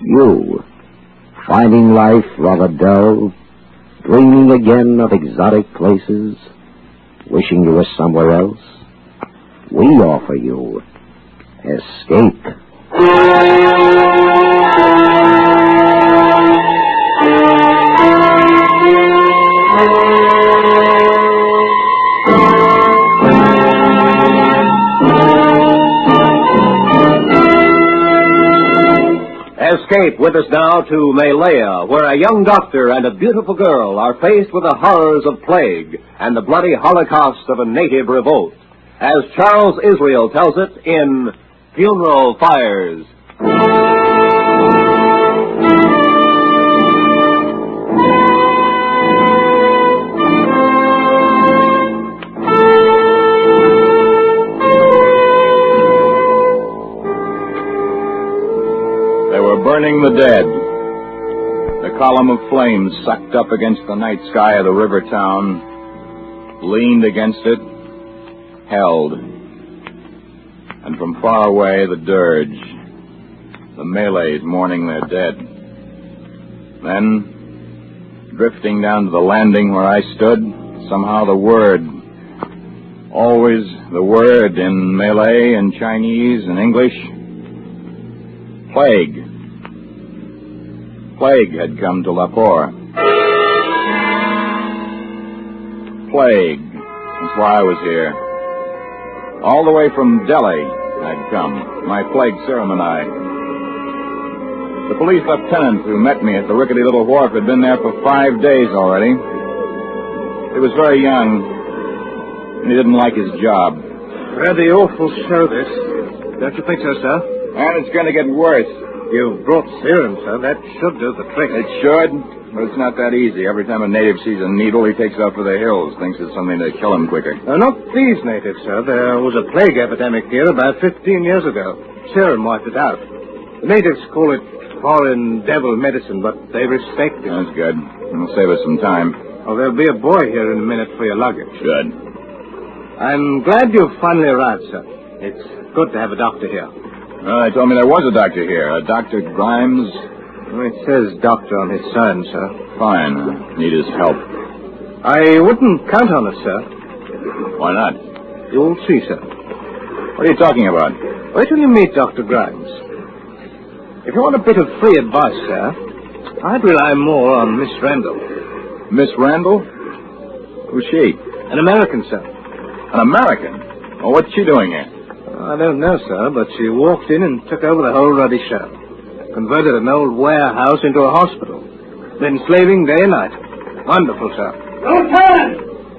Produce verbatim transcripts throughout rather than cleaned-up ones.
You, finding life rather dull, dreaming again of exotic places, wishing you were somewhere else? We offer you Escape. Escape with us now to Malaya, where a young doctor and a beautiful girl are faced with the horrors of plague and the bloody holocaust of a native revolt, as Charles Israel tells it in Funeral Fires. Burning the dead. The column of flames sucked up against the night sky of the river town, leaned against it, held. And from far away, the dirge, the Malays mourning their dead. Then, drifting down to the landing where I stood, somehow the word, always the word in Malay and Chinese and English, plague. Plague had come to Lahore. Plague. That's why I was here. All the way from Delhi I'd come, my plague serum and I. The police lieutenant who met me at the rickety little wharf had been there for five days already. He was very young, and he didn't like his job. Rather awful show, this. Don't you think so, sir? And it's going to get worse. You've brought serum, sir. That should do the trick. It should, but it's not that easy. Every time a native sees a needle, he takes off for the hills, thinks it's something to kill him quicker. Uh, not these natives, sir. There was a plague epidemic here about fifteen years ago. Serum wiped it out. The natives call it foreign devil medicine, but they respect it. That's good. It'll save us some time. Oh, there'll be a boy here in a minute for your luggage. Good. I'm glad you've finally arrived, sir. It's good to have a doctor here. Well, they told me there was a doctor here, a Doctor Grimes. Well, it says doctor on his sign, sir. Fine. I need his help. I wouldn't count on it, sir. Why not? You'll see, sir. What are you talking about? Wait till you meet Doctor Grimes. If you want a bit of free advice, sir, I'd rely more on Miss Randall. Miss Randall? Who's she? An American, sir. An American? Well, what's she doing here? I don't know, sir, but she walked in and took over the whole ruddy show. Converted an old warehouse into a hospital. Been slaving day and night. Wonderful, sir. Lieutenant!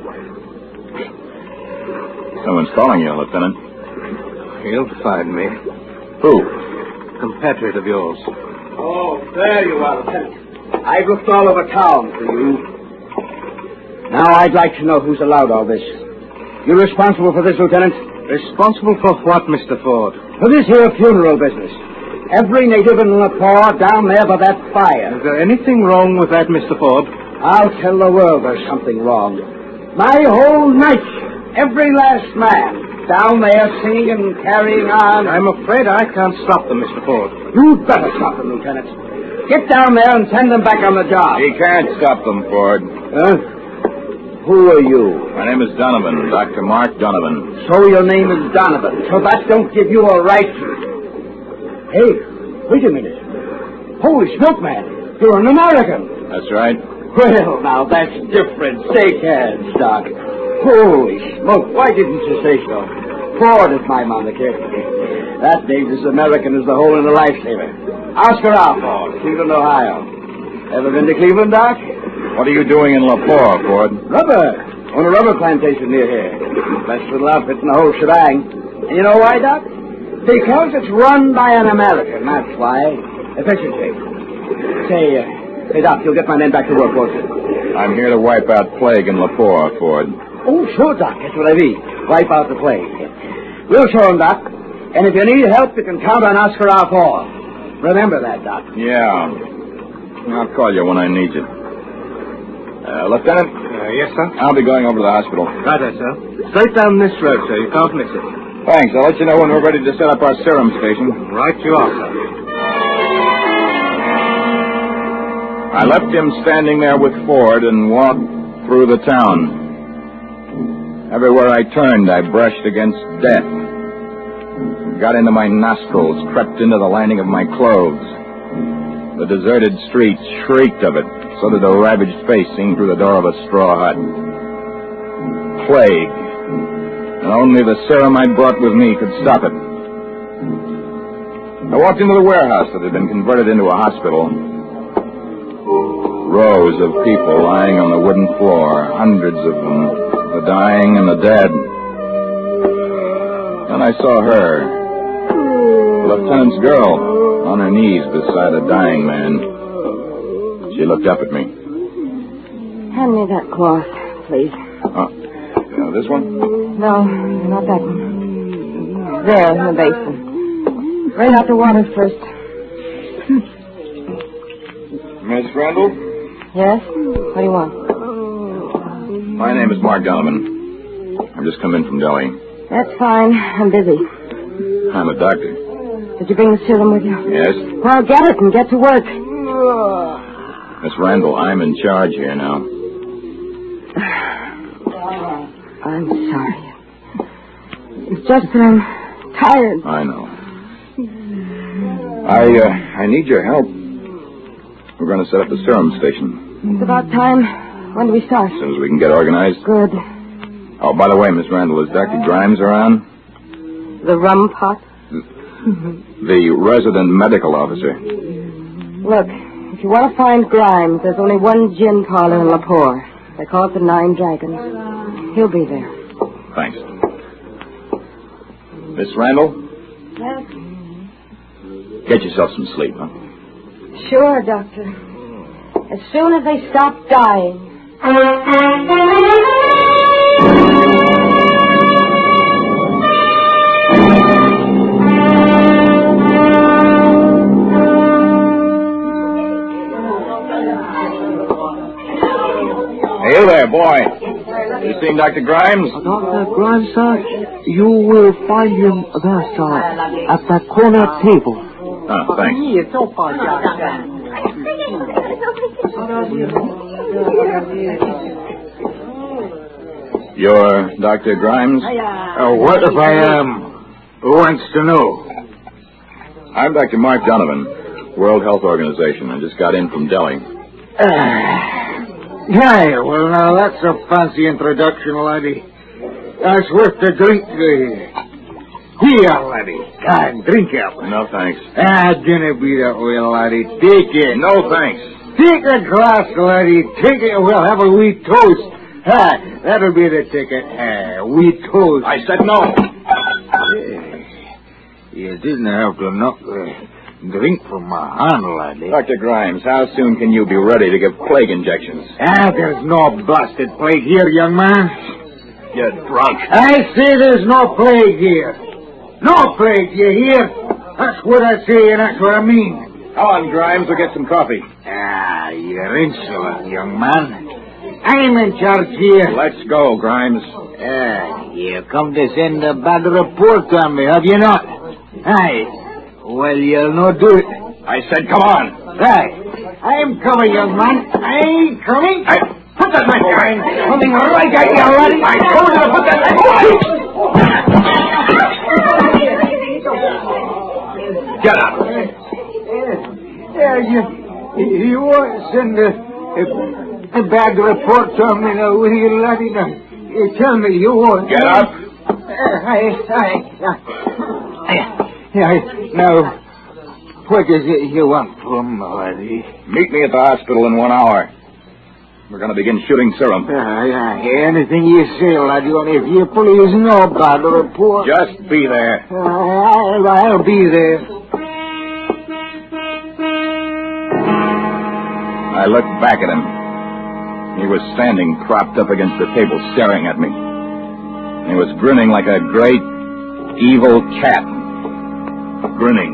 Someone's calling you, Lieutenant. He'll find me. Who? Compatriot of yours. Oh, there you are, Lieutenant. I've looked all over town for you. Now I'd like to know who's allowed all this. You responsible for this, Lieutenant? Responsible for what, Mister Ford? For this here funeral business. Every native in Lahore down there by that fire. Is there anything wrong with that, Mister Ford? I'll tell the world there's something wrong. My whole night, every last man down there singing and carrying on. I'm afraid I can't stop them, Mister Ford. You'd better stop them, Lieutenant. Get down there and send them back on the job. He can't stop them, Ford. Huh? Who are you? My name is Donovan, Doctor Mark Donovan. So your name is Donovan. So that don't give you a right to... Hey, wait a minute. Holy smoke, man. You're an American. That's right. Well, now, that's different. Shake hands, Doc. Holy smoke. Why didn't you say so? Ford is my moniker. That name's as American as the hole in a lifesaver. Oscar Alford, Cleveland, Ohio. Ever been to Cleveland, Doc? What are you doing in Lahore, Ford? Rubber. On a rubber plantation near here. Best little outfit in the whole shebang. And you know why, Doc? Because it's run by an American, that's why. Efficiency. Say, uh, hey, Doc, you'll get my men back to work, won't you? I'm here to wipe out plague in Lahore, Ford. Oh, sure, Doc. That's what I mean. Wipe out the plague. We'll show him, Doc. And if you need help, you can count on Oscar Alford. Remember that, Doc. Yeah. I'll call you when I need you. Uh, Lieutenant? Uh, yes, sir? I'll be going over to the hospital. Right, sir. Straight down this road, sir. You can't miss it. Thanks. I'll let you know when we're ready to set up our serum station. Right you are, sir. I left him standing there with Ford and walked through the town. Everywhere I turned, I brushed against death. It got into my nostrils, crept into the lining of my clothes. The deserted streets shrieked of it. So did a ravaged face seen through the door of a straw hut. Plague. And only the serum I brought with me could stop it. I walked into the warehouse that had been converted into a hospital. Rows of people lying on the wooden floor, hundreds of them, the dying and the dead. Then I saw her, the lieutenant's girl, on her knees beside a dying man. She looked up at me. Hand me that cloth, please. Oh, uh, this one? No, not that one. There, in the basin. Drain out the water first. Miss Randall? Yes? What do you want? My name is Mark Donovan. I've just come in from Delhi. That's fine. I'm busy. I'm a doctor. Did you bring the serum with you? Yes? Well, get it and get to work. Miss Randall, I'm in charge here now. I'm sorry. It's just that I'm tired. I know. I, uh, I need your help. We're going to set up the serum station. It's about time. When do we start? As soon as we can get organized. Good. Oh, by the way, Miss Randall, is Doctor Grimes around? The rum pot? The resident medical officer. Look, if you want to find Grimes, there's only one gin parlor in Lahore. They call it the Nine Dragons. He'll be there. Thanks. Miss Randall? Yes? Get yourself some sleep, huh? Sure, Doctor. As soon as they stop dying. Hey there, boy. You seen Doctor Grimes? Doctor Grimes, sir, you will find him there, sir, at that corner table. Oh, thanks. You're Doctor Grimes? Uh, what if I am? Who wants to know? I'm Doctor Mark Donovan, World Health Organization. I just got in from Delhi. Uh, Hey, well, now, that's a fancy introduction, laddie. That's worth the drink. Uh, here, laddie. Come, drink up. No, thanks. Ah, dinna be that way, laddie. Take it. No, thanks. Take a glass, laddie. Take it. We'll have a wee toast. Ah, that'll be the ticket. Ah, wee toast. I said no. Hey, you didn't have to knock the drink from my hand, laddie. Doctor Grimes, how soon can you be ready to give plague injections? Ah, there's no blasted plague here, young man. You're drunk. I say there's no plague here. No plague, you hear? That's what I say, and that's what I mean. Come on, Grimes, we'll get some coffee. Ah, you're insolent, young man. I'm in charge here. Let's go, Grimes. Ah, you come to send a bad report on me, have you not? Aye. Well, you'll not do it. I said come on. Right. I'm coming, young man. I'm coming. I... Put that knife away. Coming right at you, laddie. I told you to put that knife away. Get up. Yeah, you, you won't send a, a, a bad report on me now, will you, laddie? Now, you tell me you won't. Get up. Uh, I, I, I, now, what is it you want from me, laddie? Meet me at the hospital in one hour. We're going to begin shooting serum. Uh, yeah, anything you say, laddie, only if you please, no bad report. Just be there. Uh, I'll, I'll be there. I looked back at him. He was standing propped up against the table, staring at me. He was grinning like a great, evil cat. Grinning.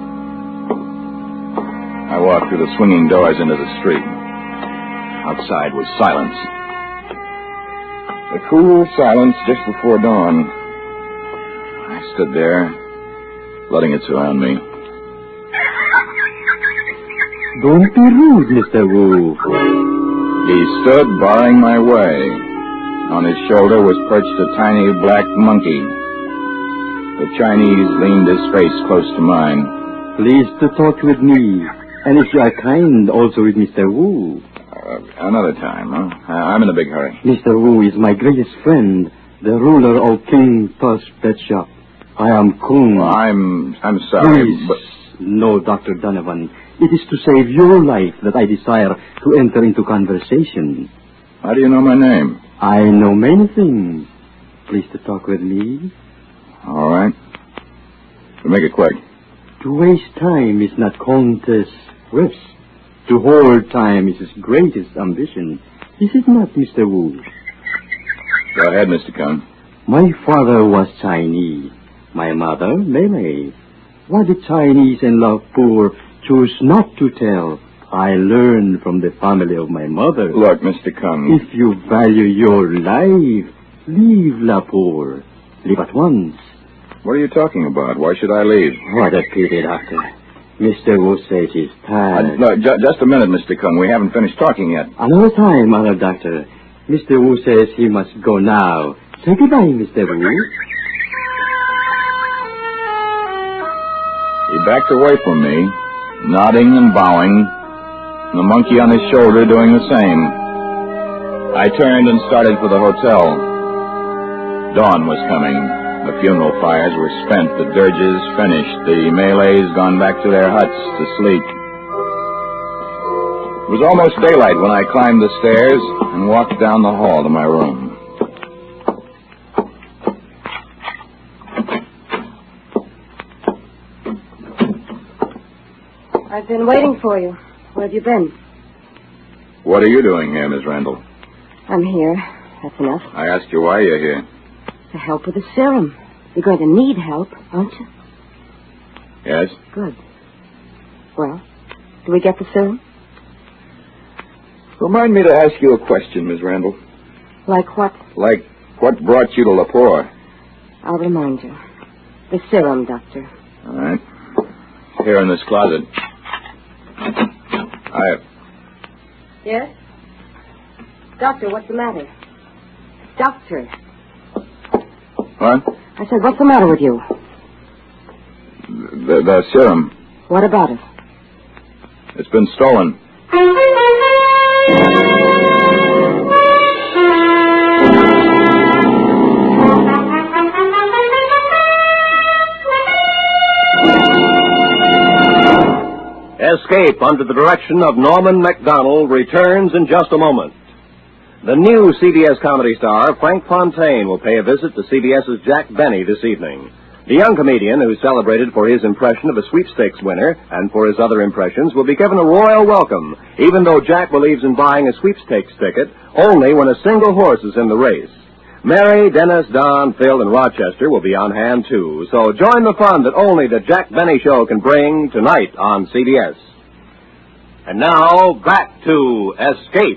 I walked through the swinging doors into the street. Outside was silence. The cool silence just before dawn. I stood there, letting it surround me. Don't be rude, Mister Wu. He stood barring my way. On his shoulder was perched a tiny black monkey. The Chinese leaned his face close to mine. Please to talk with me. And if you are kind, also with Mister Wu. Uh, another time, huh? I'm in a big hurry. Mister Wu is my greatest friend, the ruler of King Tu's pet shop. I am Kung. Well, I'm I'm sorry, Please. but... No, Doctor Donovan. It is to save your life that I desire to enter into conversation. How do you know my name? I know many things. Please to talk with me. All right. We'll make it quick. To waste time is not Countess' wish. To hold time is his greatest ambition. Is it not, Mister Wu? Go ahead, Mister Kung. My father was Chinese. My mother, Malay. What the Chinese and Lapur choose not to tell, I learned from the family of my mother. Look, Mister Kung. If you value your life, leave Lapur. Leave at once. What are you talking about? Why should I leave? What a pity, Doctor. Mister Wu says he's tired. Uh, no, ju- just a minute, Mister Kung. We haven't finished talking yet. Another time, Mother Doctor. Mister Wu says he must go now. Say goodbye, Mister Wu. He backed away from me, nodding and bowing, the monkey on his shoulder doing the same. I turned and started for the hotel. Dawn was coming. The funeral fires were spent, the dirges finished, the Malays gone back to their huts to sleep. It was almost daylight when I climbed the stairs and walked down the hall to my room. I've been waiting for you. Where have you been? What are you doing here, Miss Randall? I'm here. That's enough. I asked you why you're here. To help with the serum. You're going to need help, aren't you? Yes? Good. Well, do we get the serum? Remind me to ask you a question, Miss Randall. Like what? Like, what brought you to Lapore? I'll remind you. The serum, Doctor. All right. Here in this closet. I... Yes? Doctor, what's the matter? Doctor. What? I said, what's the matter with you? The, the serum. What about it? It's been stolen. Escape under the direction of Norman Macdonald returns in just a moment. The new C B S comedy star, Frank Fontaine, will pay a visit to CBS's Jack Benny this evening. The young comedian, who's celebrated for his impression of a sweepstakes winner and for his other impressions, will be given a royal welcome, even though Jack believes in buying a sweepstakes ticket only when a single horse is in the race. Mary, Dennis, Don, Phil, and Rochester will be on hand, too. So join the fun that only the Jack Benny Show can bring tonight on C B S. And now, back to Escape.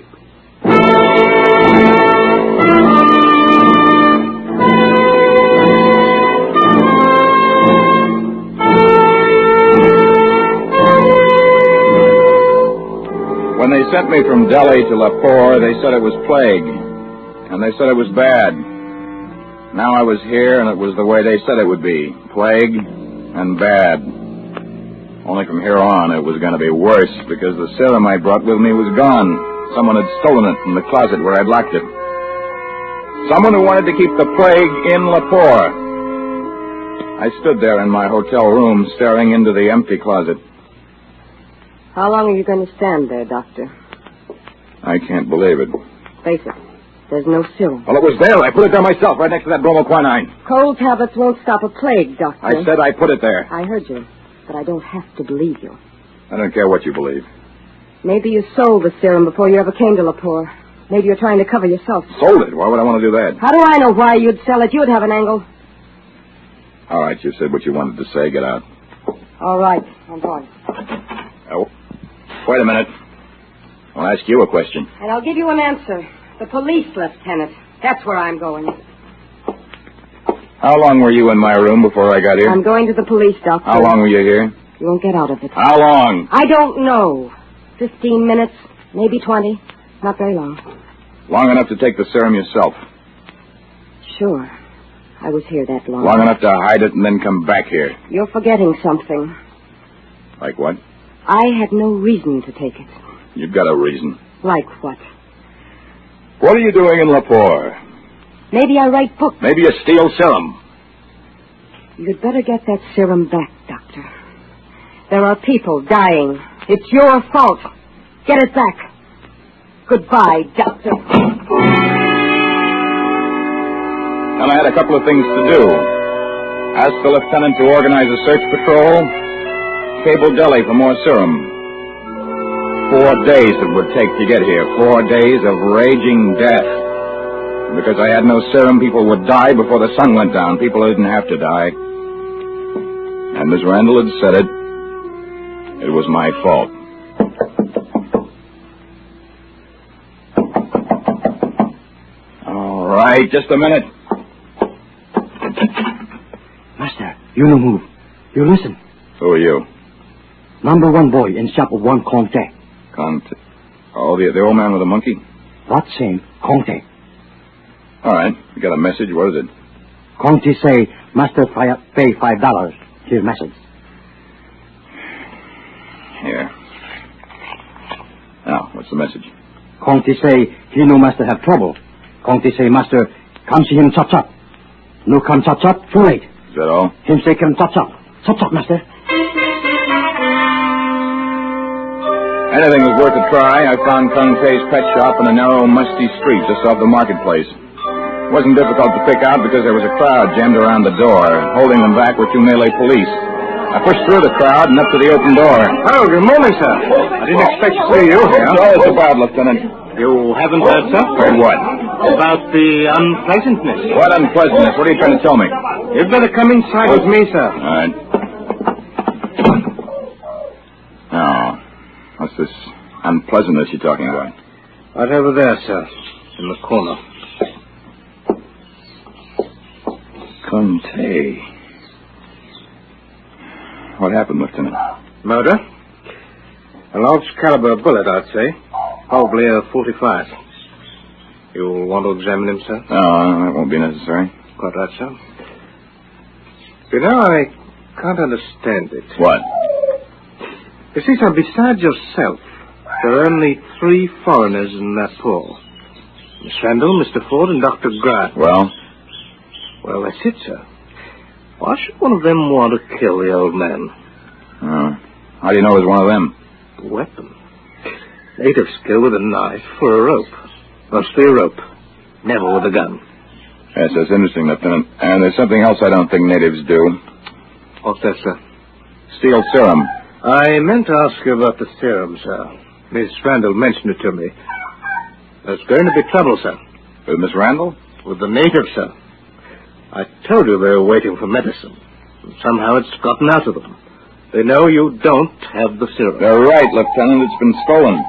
When they sent me from Delhi to Lahore, they said it was plague. And they said it was bad. Now I was here, and it was the way they said it would be. Plague and bad. Only from here on, it was going to be worse, because the serum I brought with me was gone. Someone had stolen it from the closet where I'd locked it. Someone who wanted to keep the plague in Lahore. I stood there in my hotel room, staring into the empty closet. How long are you going to stand there, Doctor? I can't believe it. Face it. There's no serum. Well, it was there. I put it there myself, right next to that bromoquinine. Cold tablets won't stop a plague, Doctor. I said I put it there. I heard you, but I don't have to believe you. I don't care what you believe. Maybe you sold the serum before you ever came to Lahore. Maybe you're trying to cover yourself. Sold it? Why would I want to do that? How do I know why you'd sell it? You'd have an angle. All right, you said what you wanted to say. Get out. All right, I'm going. Oh, wait a minute. I'll ask you a question. And I'll give you an answer. The police, Lieutenant. That's where I'm going. How long were you in my room before I got here? I'm going to the police, Doctor. How long were you here? You won't get out of it. How long? I don't know. Fifteen minutes, maybe twenty. Not very long. Long enough to take the serum yourself. Sure. I was here that long. Long enough to hide it and then come back here. You're forgetting something. Like what? I had no reason to take it. You've got a reason. Like what? What are you doing in Lepore? Maybe I write books. Maybe you steal serum. You'd better get that serum back, Doctor. There are people dying. It's your fault. Get it back. Goodbye, Doctor. And I had a couple of things to do. Asked the lieutenant to organize a search patrol. Cable Delhi for more serum. Four days it would take to get here. Four days of raging death. Because I had no serum, people would die before the sun went down. People who didn't have to die. And Miss Randall had said it. It was my fault. All right, just a minute. Master, you no move. You listen. Who are you? Number one boy in shop of one Conte. Conte. Oh, the, the old man with the monkey? What same? Conte. All right. You got a message? What is it? Conte say, Master fi- pay five dollars. Here, message. Here. Now, what's the message? Conte say, he no Master have trouble. Conte say, Master, come see him chop chop. No come chop chop, too late. Is that all? Him say, come chop chop. Chop chop, Master. Anything was worth a try. I found Conte's pet shop in a narrow, musty street just off the marketplace. It wasn't difficult to pick out because there was a crowd jammed around the door. Holding them back were two Malay police. I pushed through the crowd and up to the open door. Oh, good morning, sir. I didn't expect to see you here. What's all this about, Lieutenant? You haven't heard, sir? Heard what? About the unpleasantness. What unpleasantness? What are you trying to tell me? You'd better come inside with me, sir. All right. Now, what's this unpleasantness you're talking about? Right over there, sir. In the corner. Conte. What happened, Lieutenant? Murder. A large caliber bullet, I'd say. Probably a forty-five. You'll want to examine him, sir? No, that won't be necessary. Quite right, sir. You know, I can't understand it. What? You see, sir, besides yourself, there are only three foreigners in that pool. Miss Randall, Mister Ford, and Doctor Grant. Well? Well, that's it, sir. Why should one of them want to kill the old man? Uh, how do you know it was one of them? A weapon. Native skill with a knife for a rope. Mostly a rope. Never with a gun. Yes, that's interesting, Lieutenant. And there's something else I don't think natives do. What's that, sir? Steal serum. I meant to ask you about the serum, sir. Miss Randall mentioned it to me. There's going to be trouble, sir. With Miss Randall? With the natives, sir. I told you they were waiting for medicine. And somehow it's gotten out of them. They know you don't have the serum. They're right, Lieutenant. It's been stolen.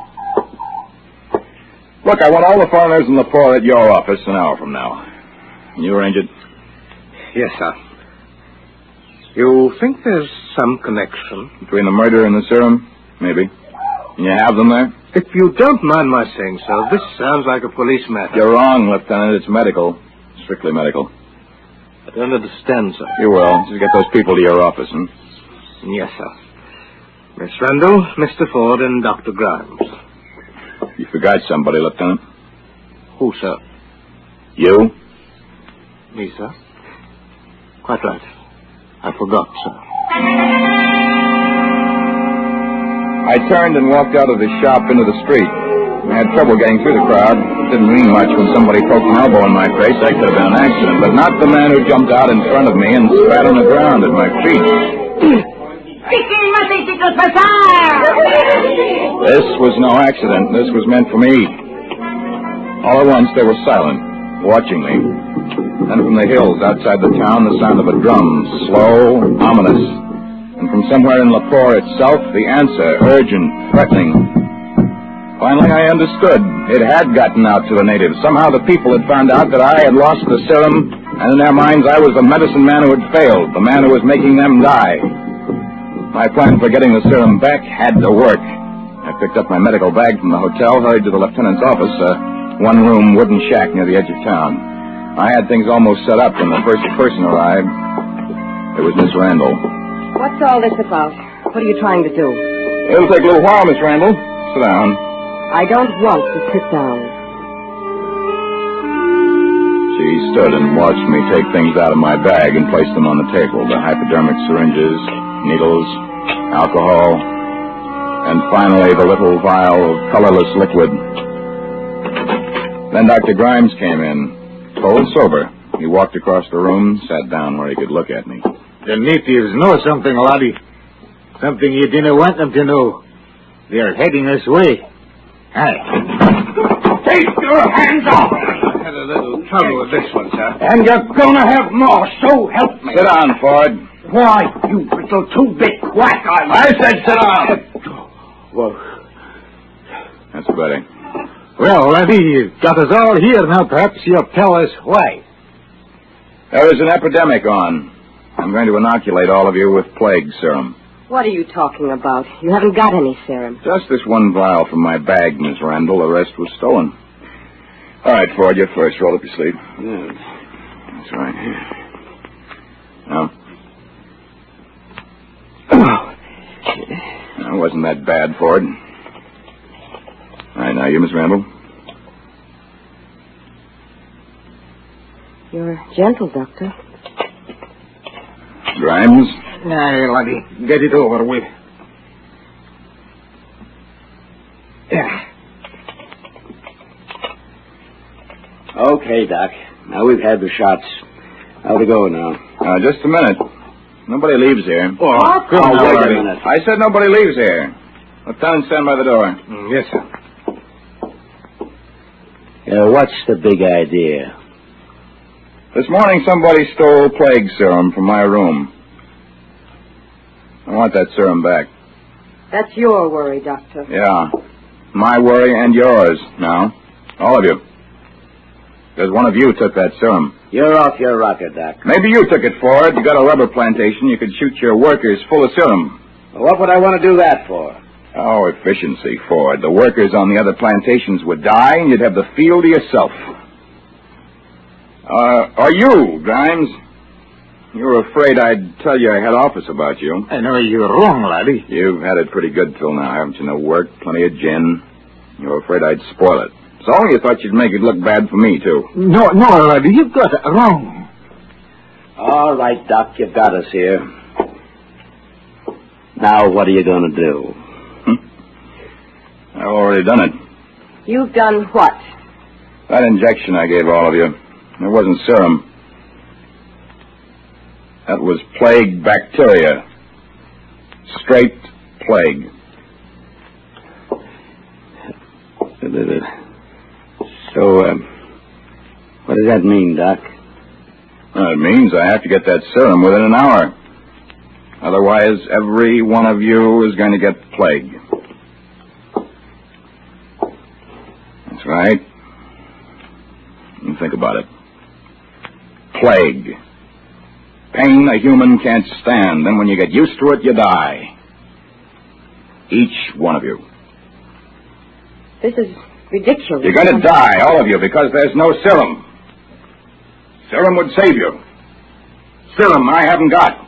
Look, I want all the foreigners in Lepore at your office an hour from now. Can you arrange it? Yes, sir. You think there's some connection? Between the murder and the serum? Maybe. Can you have them there? If you don't mind my saying so, this sounds like a police matter. You're wrong, Lieutenant. It's medical. Strictly medical. I don't understand, sir. You will. Just get those people to your office, hmm? Yes, sir. Miss Randall, Mister Ford, and Doctor Grimes. You forgot somebody, Lieutenant. Who, sir? You? Me, sir? Quite right. I forgot, sir. I turned and walked out of the shop into the street. I had trouble getting through the crowd. It didn't mean much when somebody poked an elbow in my face. That could have been an accident, but not the man who jumped out in front of me and spat on the ground at my feet. This was no accident. This was meant for me. All at once, they were silent, watching me. Then from the hills outside the town, the sound of a drum, slow, ominous. And from somewhere in Lepore itself, the answer, urgent, threatening. Finally, I understood. It had gotten out to the natives. Somehow the people had found out that I had lost the serum, and in their minds I was the medicine man who had failed, the man who was making them die. My plan for getting the serum back had to work, I picked up my medical bag from the hotel, hurried to the lieutenant's office, a one-room wooden shack near the edge of town. I had things almost set up when the first person arrived. It was Miss Randall. What's all this about? What are you trying to do? It'll take a little while, Miss Randall. Sit down. I don't want to sit down. She stood and watched me take things out of my bag and place them on the table. The hypodermic syringes, needles, alcohol, and finally the little vial of colorless liquid. Then Doctor Grimes came in, cold sober. He walked across the room, sat down where he could look at me. The natives know something, laddie. Something you didn't want them to know. They're heading this way. Aye. Take your hands off! I had a little trouble with this one, sir. And you're gonna have more, so help me. Sit down, Ford. Why, you little two-bit quack, I... I said sit down. Well, That's better. well, laddie, you've got us all here. Now perhaps you'll tell us why. There is an epidemic on. I'm going to inoculate all of you with plague serum. What are you talking about? You haven't got any serum. Just this one vial from my bag, Miss Randall. The rest was stolen. All right, Ford, you're first. Roll up your sleeve. Yeah. That's right. Now. Now, wasn't that bad, Ford? All right, now you, Miss Randall. You're gentle, Doctor. Grimes. Aye, laddie, get it over with. Yeah. Okay, Doc. Now we've had the shots. How to go now? Uh, just a minute. Nobody leaves here. Oh, What? come Oh, now, wait a laddie. minute. I said nobody leaves here. Lieutenant, stand by the door. Mm, yes, sir. Uh, what's the big idea? This morning somebody stole plague serum from my room. I want that serum back. That's your worry, Doctor. Yeah. My worry and yours now. All of you. Because one of you took that serum. You're off your rocker, Doc. Maybe you took it, Ford. You got a rubber plantation. You could shoot your workers full of serum. What would I want to do that for? Oh, efficiency, Ford. The workers on the other plantations would die, and you'd have the field to yourself. Uh, or you, Grimes. You were afraid I'd tell your head office about you. I know you're wrong, laddie. You've had it pretty good till now, haven't you? No work, plenty of gin. You were afraid I'd spoil it. So you thought you'd make it look bad for me, too. No, no, laddie, you've got it wrong. All right, Doc, you've got us here. Now, what are you going to do? I've already done it. You've done what? That injection I gave all of you, it wasn't serum. That was plague bacteria. Straight plague. So, uh, what does that mean, Doc? Well, it means I have to get that serum within an hour. Otherwise, every one of you is going to get plague. That's right. You think about it. Plague. Pain a human can't stand. Then when you get used to it, you die. Each one of you. This is ridiculous. You're going to die, all of you, because there's no serum. Serum would save you. Serum I haven't got.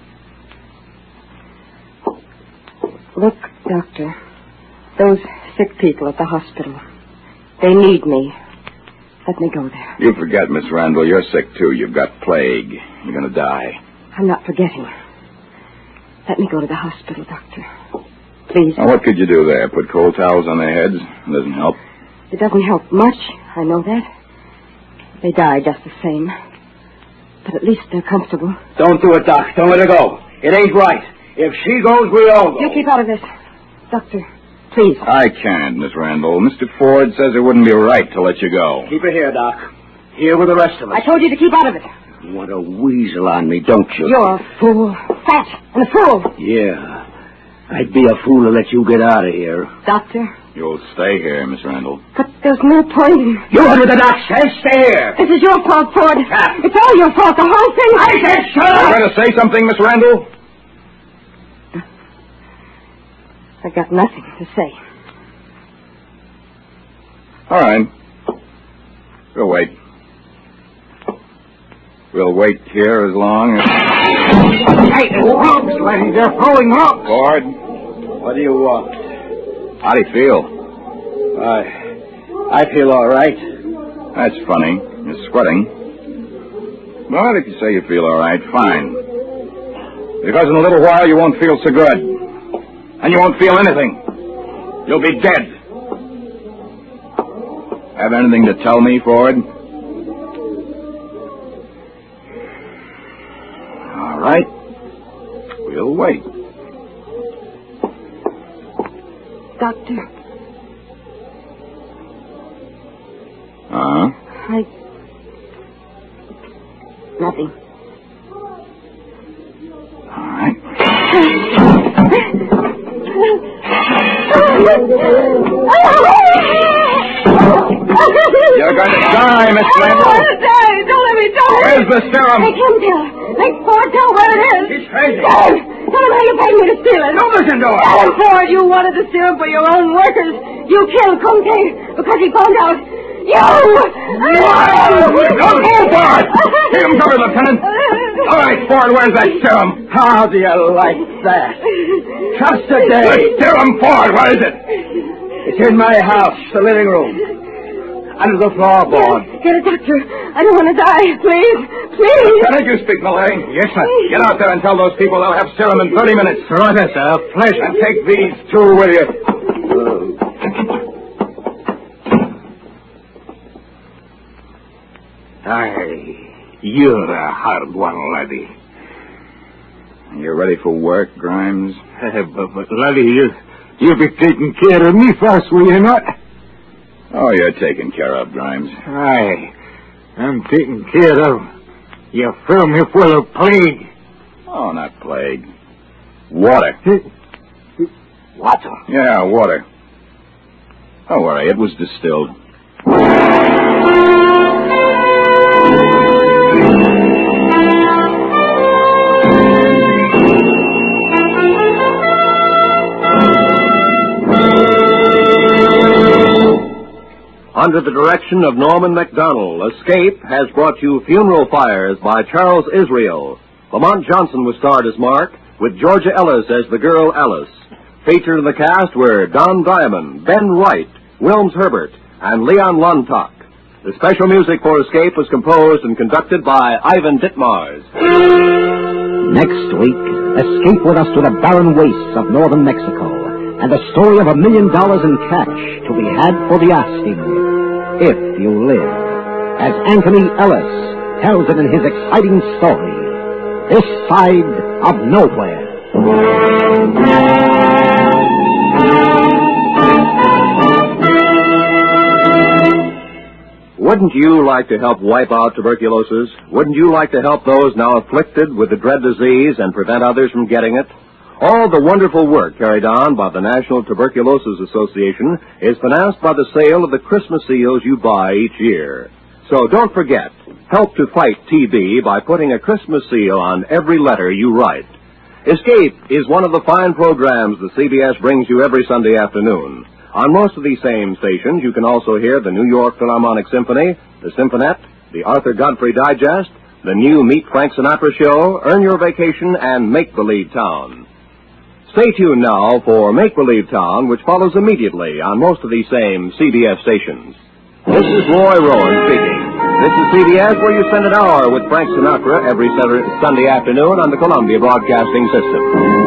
Look, Doctor, those sick people at the hospital, they need me. Let me go there. You forget, Miss Randall, you're sick, too. You've got plague. You're going to die. I'm not forgetting. Let me go to the hospital, Doctor. Please. Now, what could you do there? Put cold towels on their heads? It doesn't help. It doesn't help much. I know that. They die just the same. But at least they're comfortable. Don't do it, Doc. Don't let her go. It ain't right. If she goes, we all go. You keep out of this. Doctor, please. I can't, Miss Randall. Mister Ford says it wouldn't be right to let you go. Keep it here, Doc. Here with the rest of us. I told you to keep out of it. You want to weasel on me, don't you? You're a fool. Fat and a fool. Yeah. I'd be a fool to let you get out of here. Doctor. You'll stay here, Miss Randall. But there's no point in... You heard what the doc says. Stay here. This is your fault, Ford. Stop. It's all your fault, the whole thing. I said shut You up. going to say something, Miss Randall? I've got nothing to say. All right. We'll wait. We'll wait here as long as... Hey, it's ropes, Letty. They're throwing ropes. Ford, What do you want? how do you feel? I... I feel all right. That's funny. You're sweating. Well, if you say you feel all right, fine. Because in a little while you won't feel so good. And you won't feel anything. You'll be dead. Have anything to tell me, Ford? All right. We'll wait. Doctor, Uh-huh. I... Nothing. All right. You're going to die, Miss I Randall. don't want to die. Don't let me die. Where's the serum? Make him tell. Make Ford tell where it is. He's crazy. Tell him. Tell him how you paid me to steal it. Don't listen to her. Tell him, Ford, you wanted the serum for your own workers. You killed Conte because he found out. You! Don't move, Ford! Take him cover, Lieutenant. All right, Ford, where's that serum? How do you like that? Just a day. The serum, Ford, where is it? It's in my house, the living room. Under the floorboard. Get a doctor. I don't want to die. Please. Please. Lieutenant, you speak Malay. Yes, sir. Get out there and tell those people they'll have serum in thirty minutes. Right, sir. Pleasure. And take these two with you. Aye, you're a hard one, laddie. You ready for work, Grimes? but, but, laddie, you, you'll be taking care of me first, will you not? Oh, you're taken care of, Grimes. Aye, I'm taking care of. You fill me full of plague. Oh, not plague. Water. Water? Yeah, water. Don't worry, it was distilled. Under the direction of Norman Macdonnell, Escape has brought you Funeral Fires by Charles Israel. Lamont Johnson was starred as Mark, with Georgia Ellis as the girl Alice. Featured in the cast were Don Diamond, Ben Wright, Wilms Herbert, and Leon Lontock. The special music for Escape was composed and conducted by Ivan Ditmars. Next week, escape with us to the barren wastes of northern Mexico and the story of a million dollars in cash to be had for the asking, if you live, as Anthony Ellis tells it in his exciting story, This Side of Nowhere. Wouldn't you like to help wipe out tuberculosis? Wouldn't you like to help those now afflicted with the dread disease and prevent others from getting it? All the wonderful work carried on by the National Tuberculosis Association is financed by the sale of the Christmas seals you buy each year. So don't forget, help to fight T B by putting a Christmas seal on every letter you write. Escape is one of the fine programs the C B S brings you every Sunday afternoon. On most of these same stations, you can also hear the New York Philharmonic Symphony, the Symphonette, the Arthur Godfrey Digest, the new Meet Frank Sinatra Show, Earn Your Vacation, and Make Believe Town. Stay tuned now for Make Believe Town, which follows immediately on most of these same C B S stations. This is Roy Rowan speaking. This is C B S, where you spend an hour with Frank Sinatra every Saturday, Sunday afternoon on the Columbia Broadcasting System.